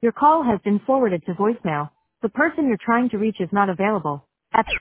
Your call has been forwarded to voicemail. The person you're trying to reach is not available. At